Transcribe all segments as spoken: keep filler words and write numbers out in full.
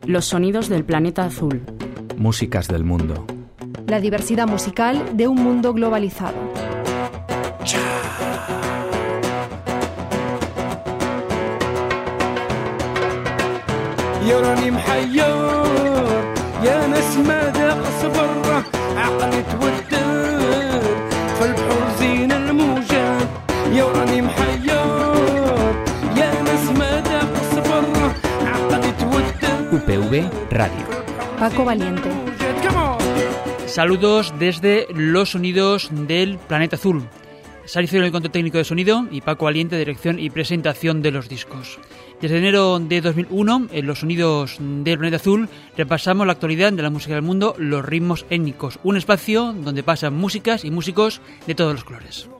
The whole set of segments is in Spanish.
Los sonidos del planeta azul. Músicas del mundo. La diversidad musical de un mundo globalizado. يراني محير يا ناس ماذا أصبر عقلي تودر في البحر زين الموجات يراني محير يا ناس ماذا أصبر عقلي تودر. U P V Radio. Paco Valiente. Saludos desde los sonidos del planeta azul. Saricio en el control técnico de sonido y Paco Valiente, dirección y presentación de los discos. Desde enero de dos mil uno, en los sonidos del planeta azul, repasamos la actualidad de la música del mundo, los ritmos étnicos. Un espacio donde pasan músicas y músicos de todos los colores.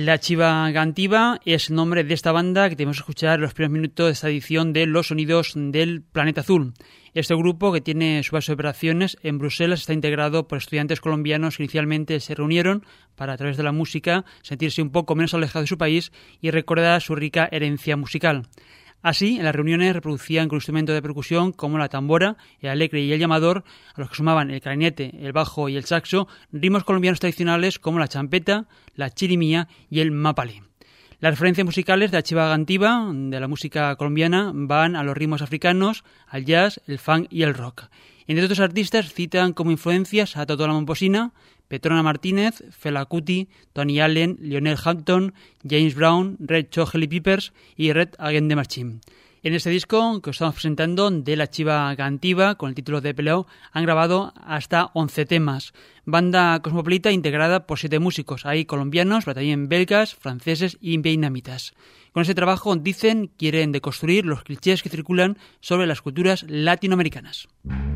La Chiva Gantiva es el nombre de esta banda que tenemos que escuchar en los primeros minutos de esta edición de Los Sonidos del Planeta Azul. Este grupo, que tiene su base de operaciones en Bruselas, está integrado por estudiantes colombianos que inicialmente se reunieron para, a través de la música, sentirse un poco menos alejados de su país y recordar su rica herencia musical. Así, en las reuniones reproducían con instrumentos de percusión como la tambora, el alecre y el llamador, a los que sumaban el clarinete, el bajo y el saxo, ritmos colombianos tradicionales como la champeta, la chirimía y el mapalé. Las referencias musicales de la Chiva Gantiva, de la música colombiana, van a los ritmos africanos, al jazz, el funk y el rock. Entre otros artistas citan como influencias a Totó la Momposina, Petrona Martínez, Fela Kuti, Tony Allen, Lionel Hampton, James Brown, Red Hot Chili Peppers y Red Against the Machine. En este disco que os estamos presentando de la Chiva Gantiva, con el título de Peleo, han grabado hasta once temas. Banda cosmopolita integrada por siete músicos. Hay colombianos, pero también belgas, franceses y vietnamitas. Con este trabajo, dicen, quieren deconstruir los clichés que circulan sobre las culturas latinoamericanas.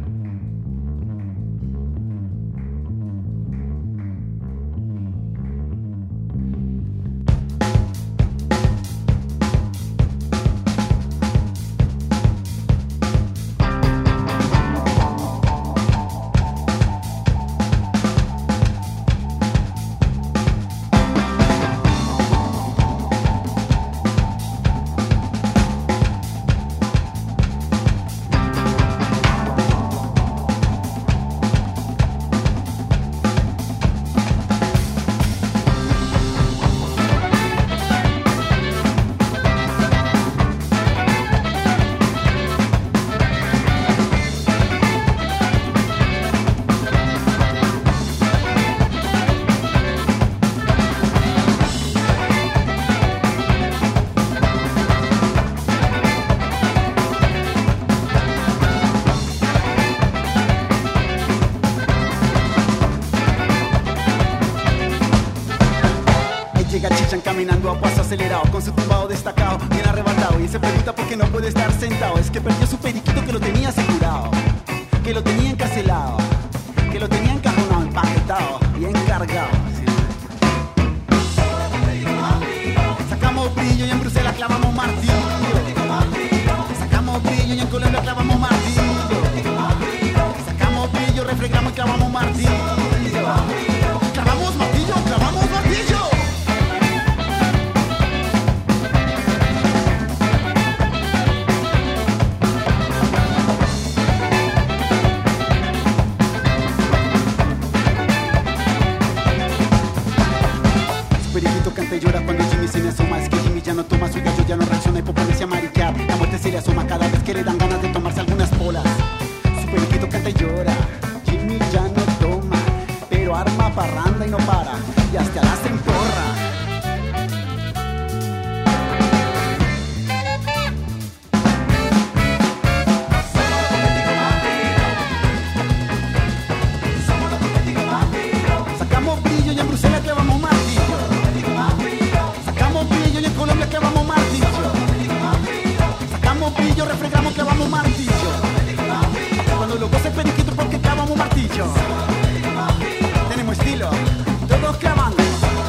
Caminando a paso acelerado, con su tumbado destacado, bien arrebatado. Y se pregunta por qué no puede estar sentado. Es que perdió su periquito que lo tenía asegurado, que lo tenía encarcelado, que lo tenía encajonado, empaquetado y encargado. Sacamos brillo y en Bruselas clavamos martillo. Sacamos brillo y en Colombia clavamos martillo. Sacamos brillo, refregamos y clavamos martillo. Clavamos martillo, clavamos martillo. Llora cuando Jimmy se me asoma. Es que Jimmy ya no toma su gallo, ya no reacciona y ponerse a mariquear. La muerte se le asoma cada vez que le dan ganas de tomarse algunas polas. Su periquito canta y llora. Jimmy ya no toma, pero arma parranda y no para, y hasta la se emporra. Sacamos brillo y en Bruselas clavamos martillo. Refregamos, clavamos martillo. Cuando lo goce periquito porque clavamos martillo. Tenemos estilo, todos clavando.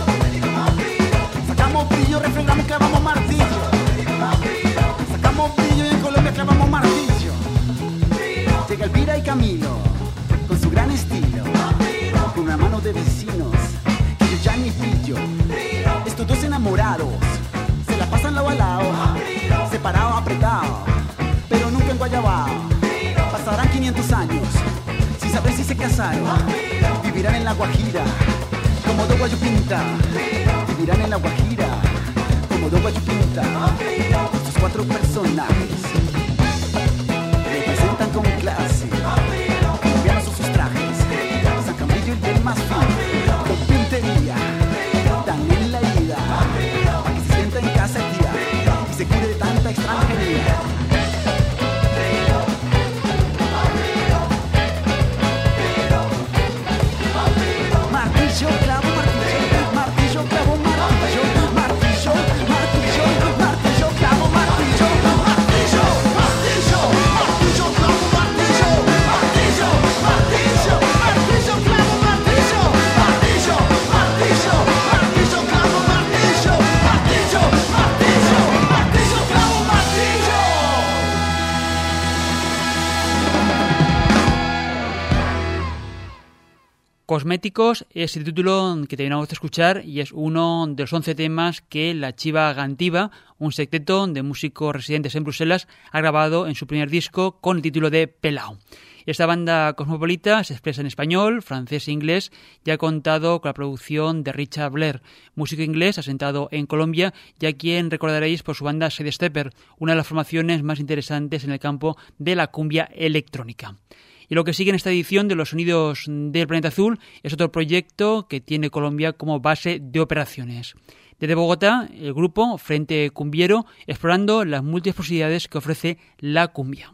Sacamos brillo, refregamos, clavamos martillo. Sacamos brillo y en Colombia clavamos martillo. Llega Elvira y Camilo, con su gran estilo, con una mano de vecinos, que yo ya ni pillo. Estos dos enamorados se la pasan lado a lado, separados, apretados, pero nunca en Guayabao. Pasarán quinientos años sin saber si se casaron. Vivirán en la Guajira como dos guayupinta. Vivirán en la Guajira como dos guayupinta. Estos cuatro personajes representan con clase. Colombianos son sus trajes, sacan brillo y del más fino, con pintería, dan en la herida, para que se sienta en casa el día y se cure de tanta extranjería. Martillo, clavo, martillo, martillo, clavo, martillo, martillo, martillo, martillo, clavo, martillo, martillo, martillo, martillo, clavo, martillo. Cosméticos es el título que terminamos de escuchar y es uno de los once temas que la Chiva Gantiva, un secteto de músicos residentes en Bruselas, ha grabado en su primer disco con el título de Pelao. Esta banda cosmopolita se expresa en español, francés e inglés y ha contado con la producción de Richard Blair, músico inglés asentado en Colombia y a quien recordaréis por su banda Sidestepper, una de las formaciones más interesantes en el campo de la cumbia electrónica. Y lo que sigue en esta edición de los sonidos del Planeta Azul es otro proyecto que tiene Colombia como base de operaciones. Desde Bogotá, el grupo Frente Cumbiero, explorando las múltiples posibilidades que ofrece la cumbia.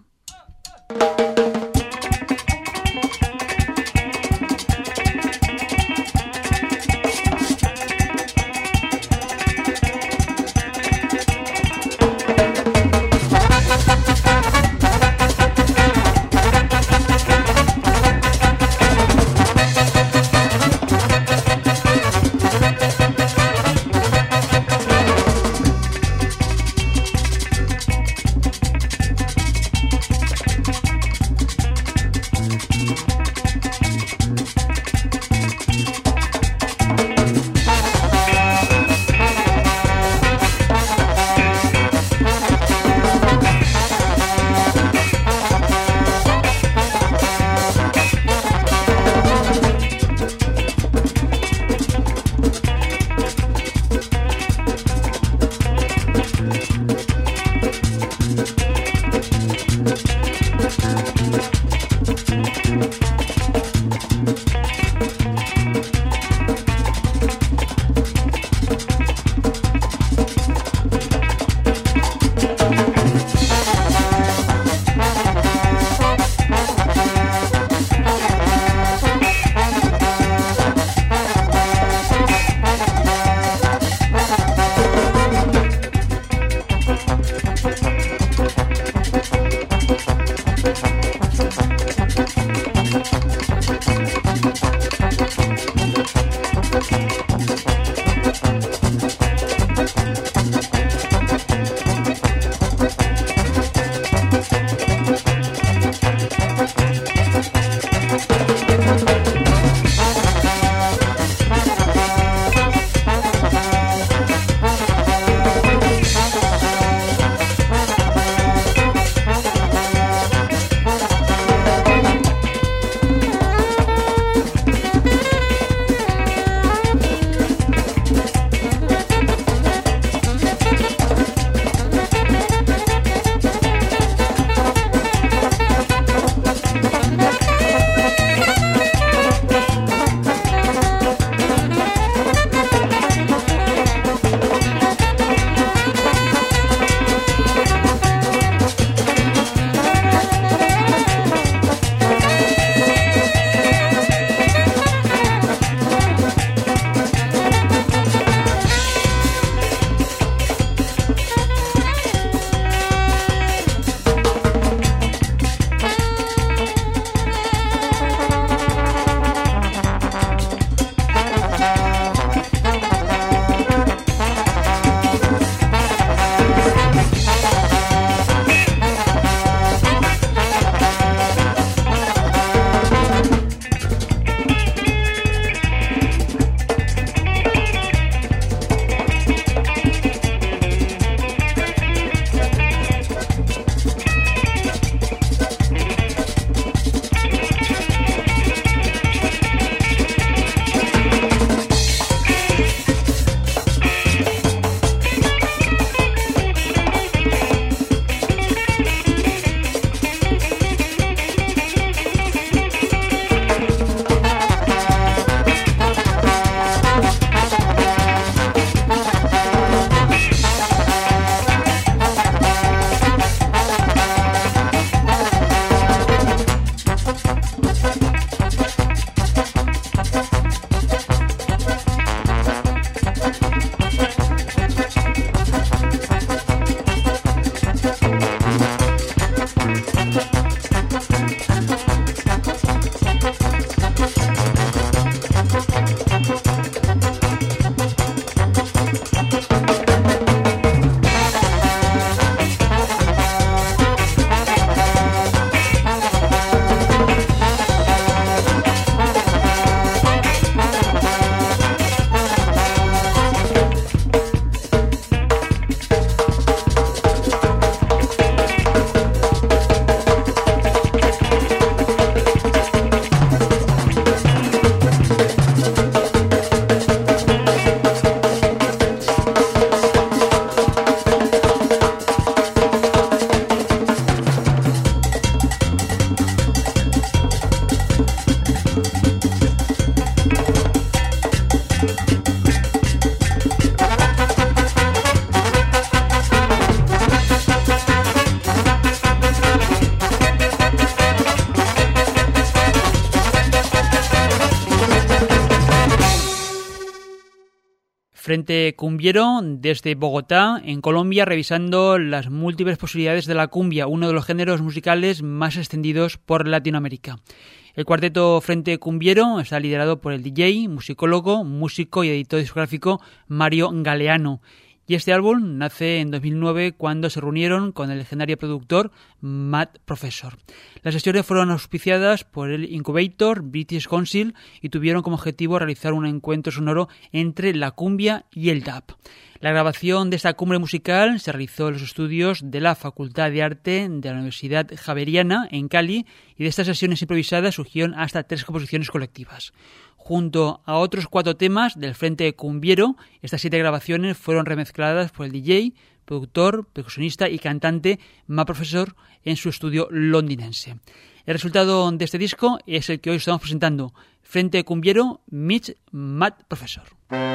Frente Cumbiero desde Bogotá, en Colombia, revisando las múltiples posibilidades de la cumbia, uno de los géneros musicales más extendidos por Latinoamérica. El cuarteto Frente Cumbiero está liderado por el D J, musicólogo, músico y editor discográfico Mario Galeano. Y este álbum nace en dos mil nueve cuando se reunieron con el legendario productor Matt Professor. Las sesiones fueron auspiciadas por el Incubator British Council y tuvieron como objetivo realizar un encuentro sonoro entre la cumbia y el dub. La grabación de esta cumbre musical se realizó en los estudios de la Facultad de Arte de la Universidad Javeriana en Cali y de estas sesiones improvisadas surgieron hasta tres composiciones colectivas. Junto a otros cuatro temas del Frente Cumbiero, estas siete grabaciones fueron remezcladas por el D J, productor, percusionista y cantante Matt Professor en su estudio londinense. El resultado de este disco es el que hoy estamos presentando, Frente Cumbiero meets Matt Professor.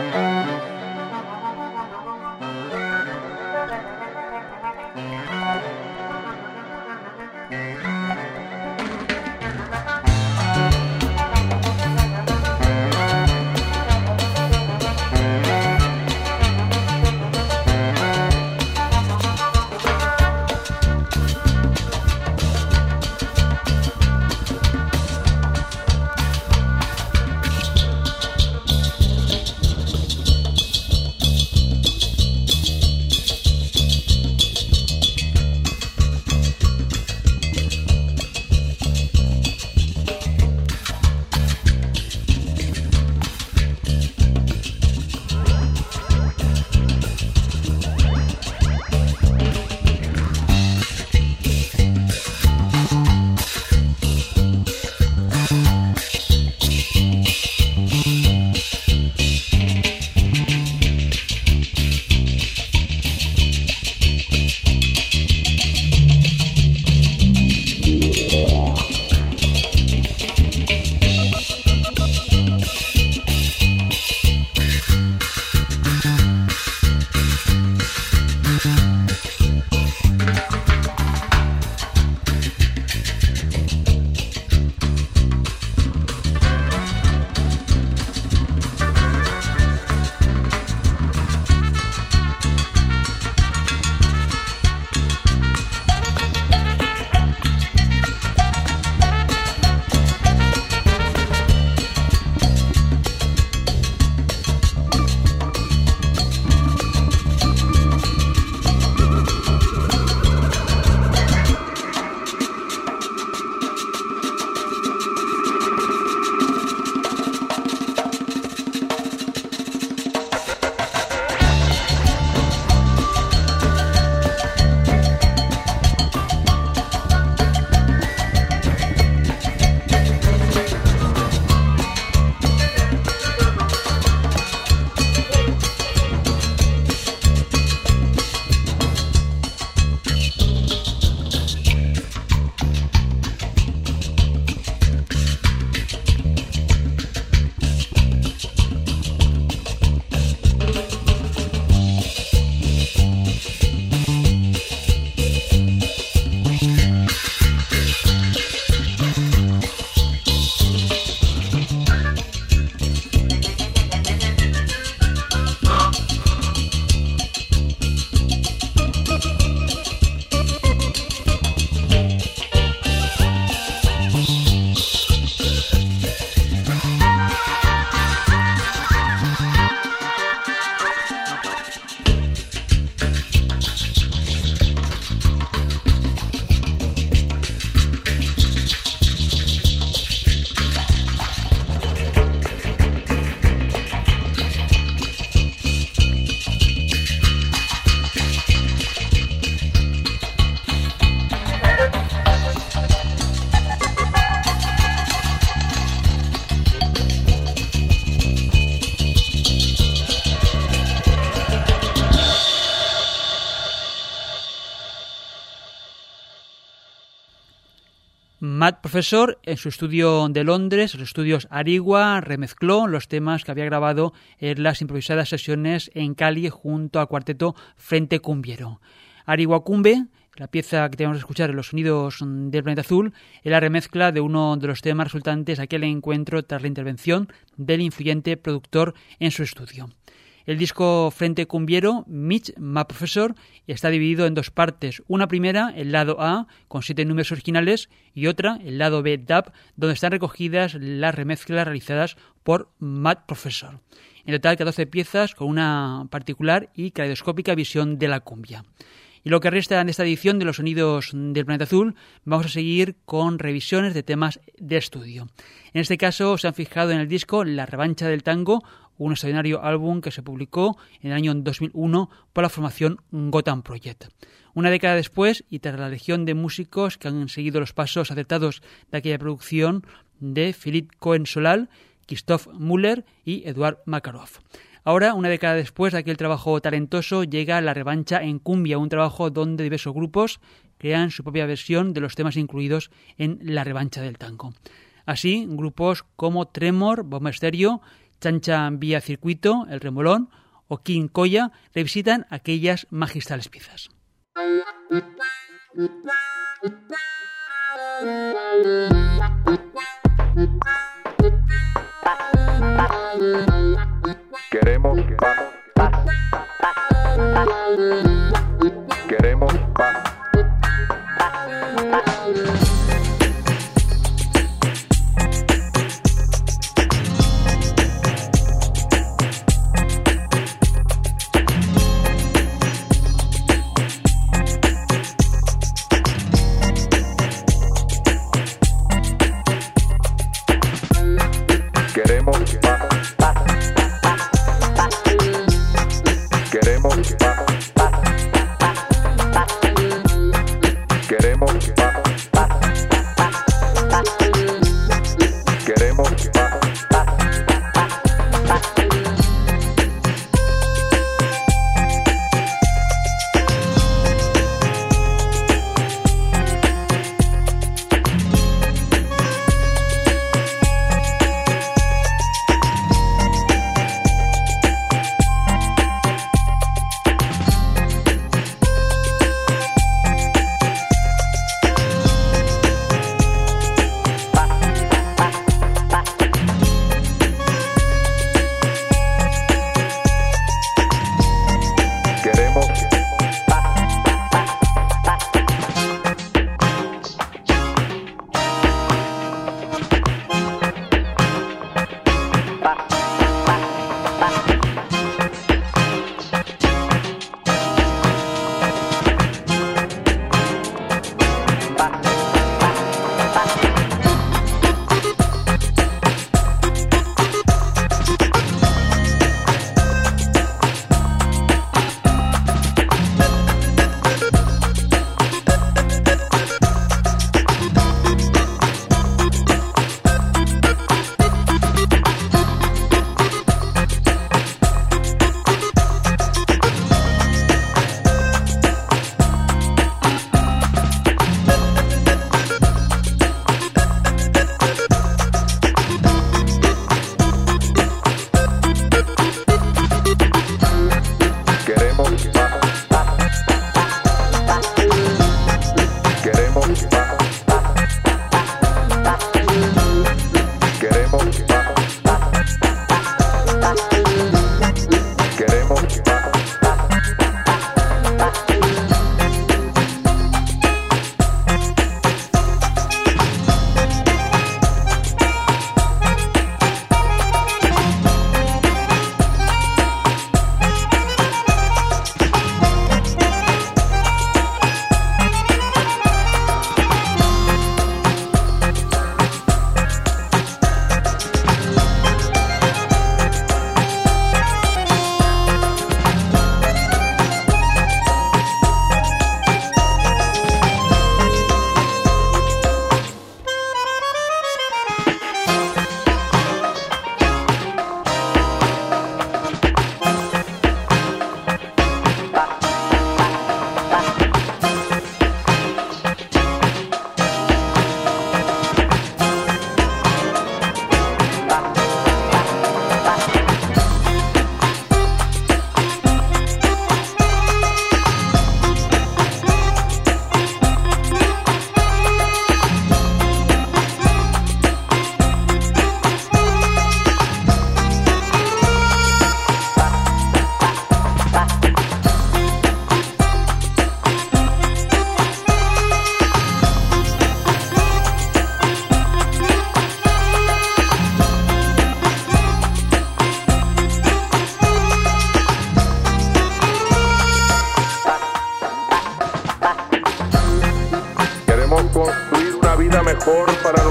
Matt Professor, en su estudio de Londres, los estudios Arigua, remezcló los temas que había grabado en las improvisadas sesiones en Cali junto al cuarteto Frente Cumbiero. Arigua Cumbe, la pieza que tenemos que escuchar en los sonidos del Planeta Azul, es la remezcla de uno de los temas resultantes de aquel encuentro tras la intervención del influyente productor en su estudio. El disco Frente Cumbiero, Mitch, My Professor, está dividido en dos partes. Una primera, el lado A, con siete números originales, y otra, el lado B, Dub, donde están recogidas las remezclas realizadas por Matt Professor. En total, catorce piezas con una particular y caleidoscópica visión de la cumbia. Y lo que resta en esta edición de los sonidos del Planeta Azul, vamos a seguir con revisiones de temas de estudio. En este caso se han fijado en el disco La Revancha del Tango, un extraordinario álbum que se publicó en el año dos mil uno por la formación Gotham Project. Una década después, y tras la legión de músicos que han seguido los pasos acertados de aquella producción de Philippe Cohen-Solal, Christoph Müller y Eduard Makarov. Ahora, una década después de aquel trabajo talentoso, llega La Revancha en Cumbia, un trabajo donde diversos grupos crean su propia versión de los temas incluidos en La Revancha del Tango. Así, grupos como Tremor, Bomba Estéreo, Chancha Vía Circuito, El Remolón o King Koya revisitan aquellas magistrales piezas. Queremos paz. Queremos paz.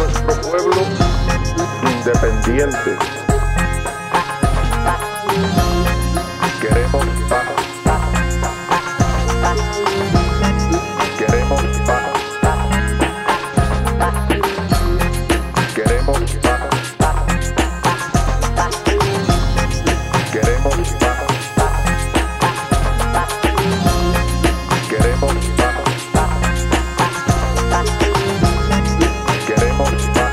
nuestro pueblo independiente. Queremos paz. Queremos paz. Queremos paz. Queremos paz. Queremos paz. Queremos paz.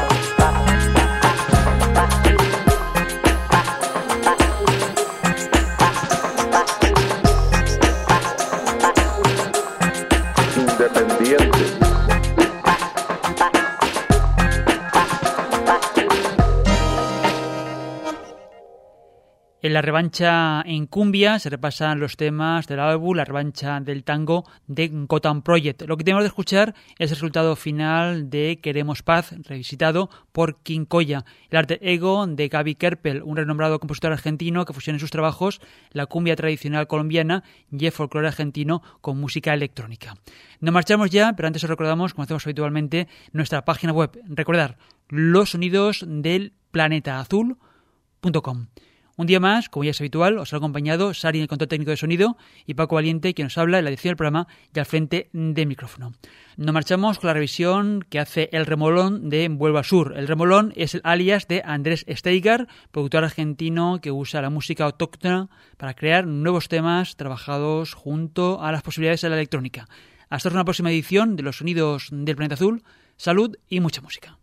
Independiente. En la revancha en cumbia se repasan los temas del álbum La revancha del tango de Gotham Project. Lo que tenemos de escuchar es el resultado final de Queremos Paz, revisitado por Quincoya, el alter ego de Gaby Kerpel, un renombrado compositor argentino que fusiona en sus trabajos la cumbia tradicional colombiana y el folclore argentino con música electrónica. Nos marchamos ya, pero antes os recordamos, como hacemos habitualmente, nuestra página web. Recordar, los sonidos del planeta azul punto com. Un día más, como ya es habitual, os ha acompañado Sari en el control técnico de sonido y Paco Valiente, quien nos habla en la edición del programa y al frente del micrófono. Nos marchamos con la revisión que hace El Remolón de Vuelvo al Sur. El Remolón es el alias de Andrés Steigar, productor argentino que usa la música autóctona para crear nuevos temas trabajados junto a las posibilidades de la electrónica. Hasta una próxima edición de Los Sonidos del Planeta Azul. Salud y mucha música.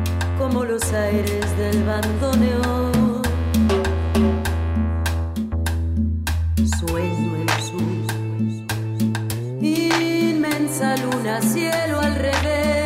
Buenos Aires del bandoneón. esa luna, cielo al revés.